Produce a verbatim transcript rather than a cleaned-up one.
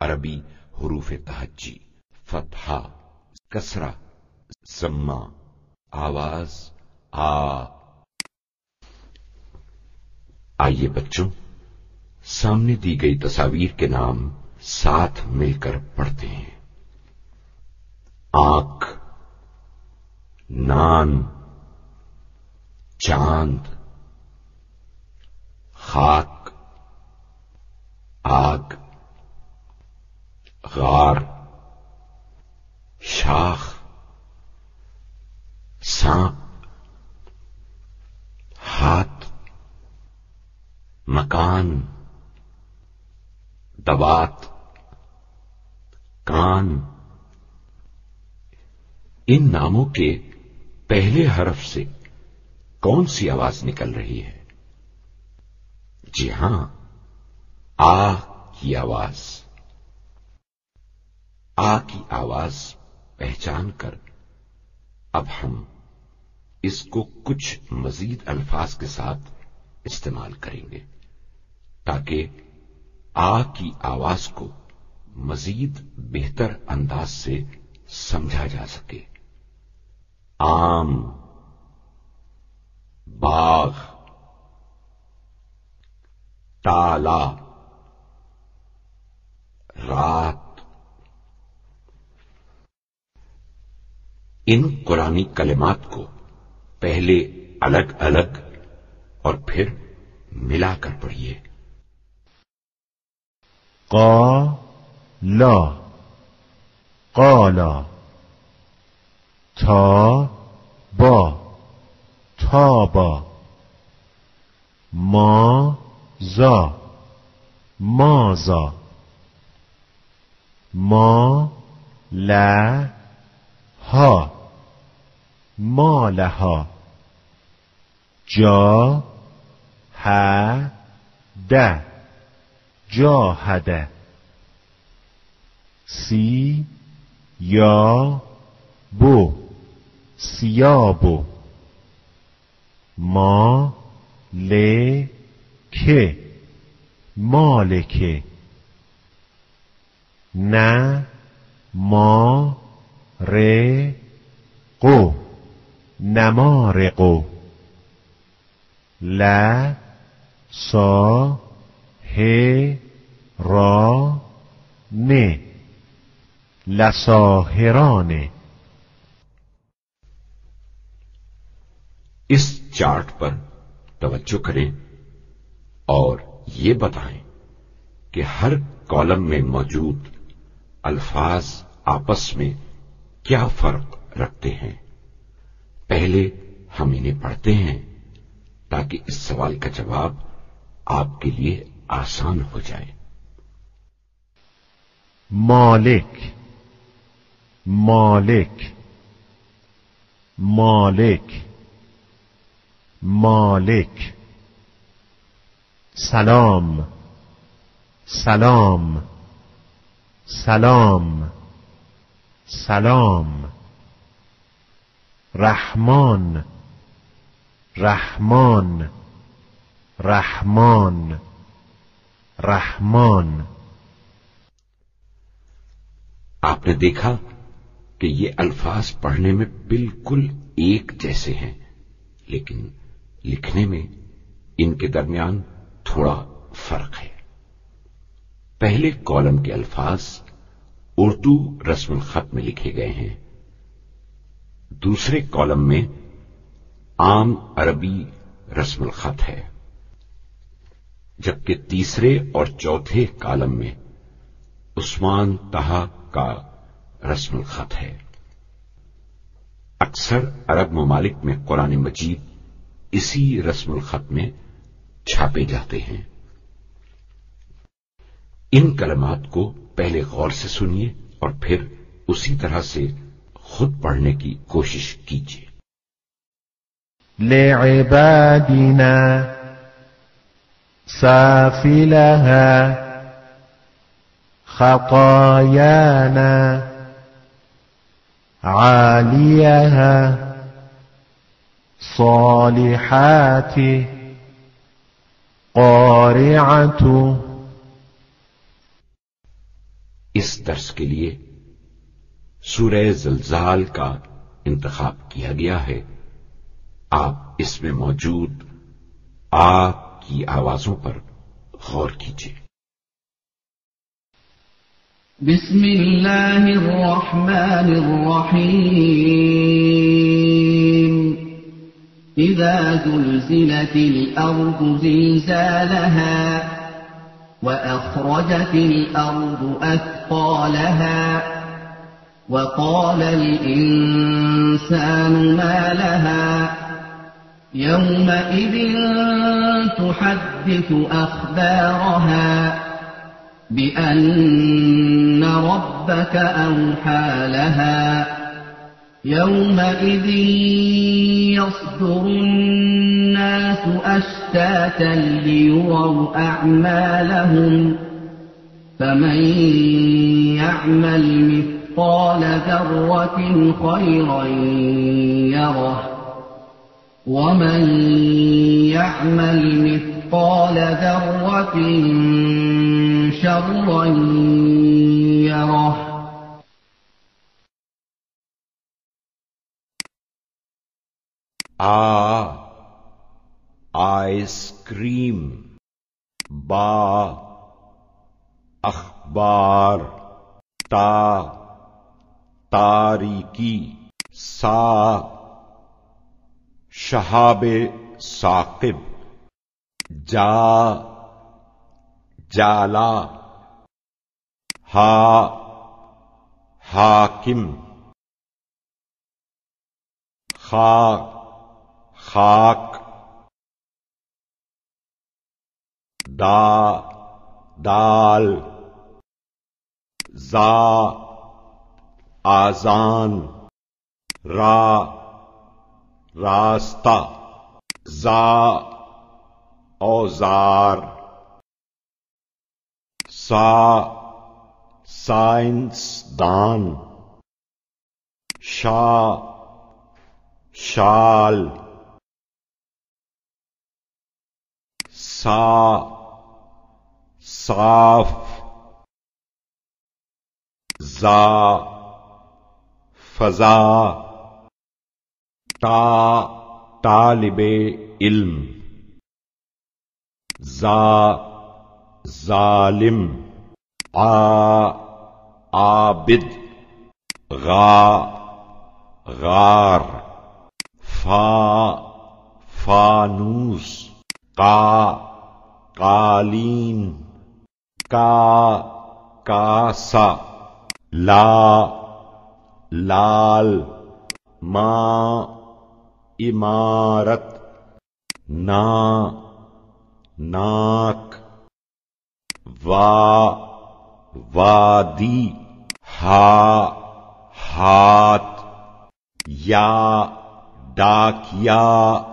अरबी हुरूफ तहज्जी, फतहा, कसरा, जम्मा, आवाज आ। आइए बच्चों, सामने दी गई तस्वीर के नाम साथ मिलकर पढ़ते हैं। आंख, नान, चांद, खाक, आग, गार, शाख, सांप, हाथ, मकान, दवात, कान। इन नामों के पहले हरफ से कौन सी आवाज निकल रही है? जी हां, आ की आवाज। आ की आवाज पहचान कर अब हम इसको कुछ मजीद अल्फाज के साथ इस्तेमाल करेंगे ताकि आ की आवाज को मजीद बेहतर अंदाज से समझा जा सके। आम, बाग, ताला, रात। इन कुरानी कलिमात को पहले अलग अलग और फिर मिलाकर पढ़िए। क़ाला, क़ाला, थाबा, थाबा, माज़ा, माज़ा, मालहा, मालहा, जाहद, जाहद, सियाबु, सियाबु, मालिके, मालिके, नमारिक़ु, नमारिक़ु, लसाहिराने, लसाहिराने। इस चार्ट पर तवज्जो करें और ये बताएं कि हर कॉलम में मौजूद अल्फाज आपस में क्या फर्क रखते हैं। पहले हम इन्हें पढ़ते हैं ताकि इस सवाल का जवाब आपके लिए आसान हो जाए। मालिक, मालिक, मालिक, मालिक। सलाम, सलाम, सलाम, सलाम। रहमान, रहमान, रहमान, रहमान। आपने देखा कि ये अल्फाज पढ़ने में बिल्कुल एक जैसे हैं, लेकिन लिखने में इनके दरमियान थोड़ा फर्क है। पहले कॉलम के अल्फाज उर्दू रस्मुल खत में लिखे गए हैं, दूसरे कॉलम में आम अरबी रस्मुल खत है, जबकि तीसरे और चौथे कॉलम में उस्मान तहा का रस्मुल खत है। अक्सर अरब ममालिक में कुरान मजीद इसी रस्मुल खत में छापे जाते हैं। इन कलमात को पहले गौर से सुनिए और फिर उसी तरह से खुद पढ़ने की कोशिश कीजिए। लिइबादिना साफिलहा खतायाना आलियहा सालिहाति क़ारिअतु। इस दर्स के लिए सूरह ज़िलज़ाल का इंतखाब किया गया है। आप इसमें मौजूद आग की आवाजों पर गौर कीजिए। बिस्मिल्लाहिर रहमानिर रहीम। इज़ा ज़ुलज़िलतिल अर्दु ज़िलज़ालहा व अख़रजतिल अर्दु अथक़ालहा व क़ालल इंसानु मा लहा यौमइज़िन तुहद्दिथु अख़बारहा बिअन्न रब्बक अवहा लहा यौमइज़िन यस्दुरुन्नासु अश्तातन लियुरौ अअमालहुम फमन यअमल मिस्क़ाल ज़र्रतिन खैरन यरह वमन यअमल मिस्क़ाल ज़र्रतिन शर्रन यरह। आ आइसक्रीम, बा अखबार, ता तारीकी, सा शहाबे साकिब, जा जाला, हा हाकिम, खा खाक, दा दाल, जा आजान, रा रास्ता, जा औजार, सा साइंसदान, शा शाल, सा साफ, जा फजा, ता तालिबे इल्म, जा जालिम, आ आबिद, गा गार, फा फानूस, का कालीन, का कासा, ला लाल, मा इमारत, ना नाक, वा वादी, हा हाथ, या डाकिया,